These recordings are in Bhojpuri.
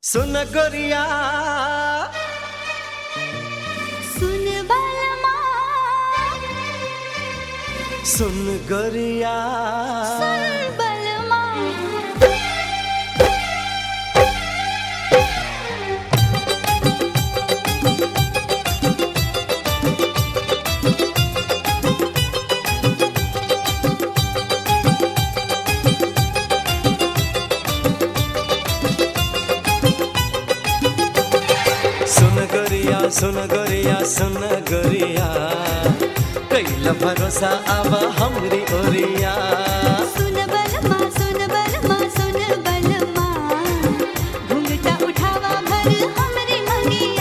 सुन गोरिया सुन बलमा सुन गोरिया सुन बलमा सुन गोरिया सुन गोरिया कैला भरोसा आवा हमरी ओरिया सुन बलमा सुन बलमा सुन बलमा घूंघटा उठावा भर हमरी मंगिया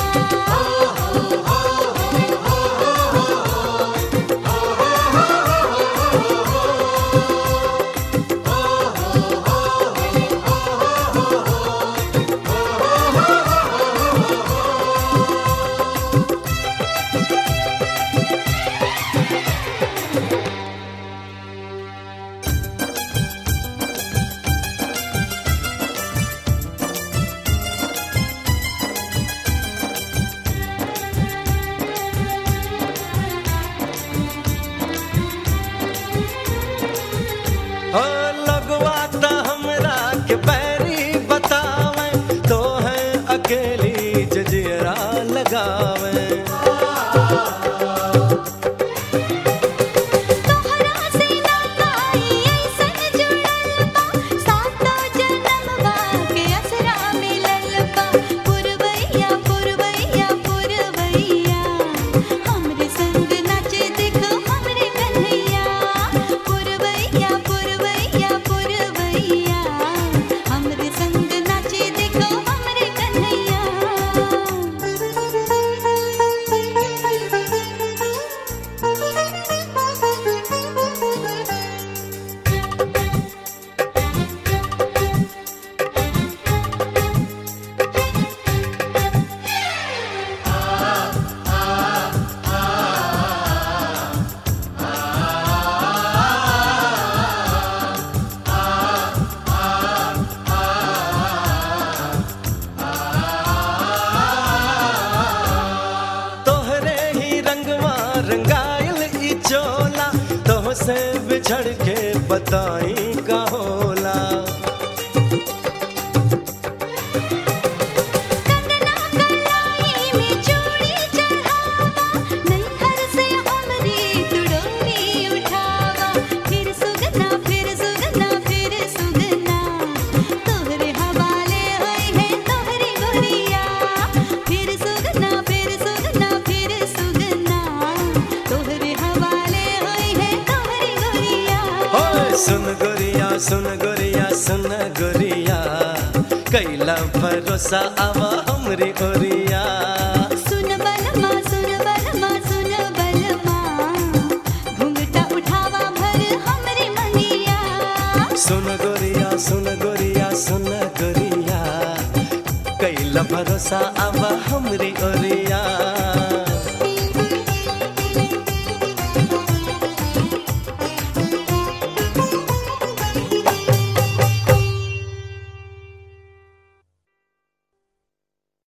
ओ लगवा ता हमरा के पैरी बतावे तो है अकेली जजियरा लगावे तोहरा से नाताई ऐसन जुड़ल बा सातो जनमवा के असरा मिलल बा पुरवैया पुरवैया पुरवैया हमरे संग नाचे देखो हमरे कन्हैया पुरवैया पुरवैया पुरवैया हमरे संग नाचे देखो हमरे कन्हैया तोहरे ही रंगवा रंगायल ई चोला तोह से बिछड़ के बताई का होला कंगना कलाई में चूड़ी चढ़ावा नैहर से हमरी तुड़ोरी उठावा फिर सुगना फिर सुगना फिर सुगना तोहरे हवाले होई है तोहरी गोरिया फिर सुगना फिर सुगना फिर सुगना तोहरे हवाले होई है तोहरी गोरिया ओए सुन गोरिया सुन गोरिया सुन गोरिया कैला भरोसा आवा हमरी ओरिया सुन बलमा सुन बलमा सुन बलमा घूंघटा उठावा भर हमरी मंगिया सुन गोरिया सुन गोरिया सुन गोरिया कैला भरोसा आवा हमरी ओरिया